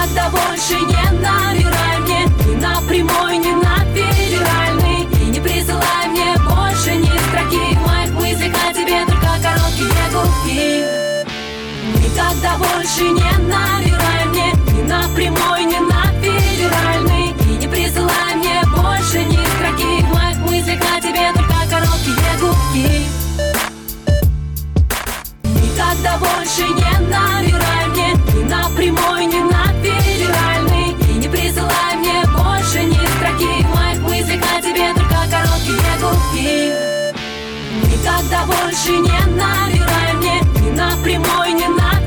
Никогда больше не набирай мне ни на прямой, ни на федеральный. И не присылай мне больше ни строки. В моих мыслях о тебе только короткие гудки. Никогда больше не набирай мне ни на прямой, ни на федеральный. И не присылай мне больше ни строки. В моих мыслях о тебе только короткие гудки. Никогда больше не набирай мне ни на прямой, ни на федеральный. И не присылай мне больше ни строки. В моих мыслях о тебе только короткие гудки. Никогда больше не набирай мне ни на прямой, ни на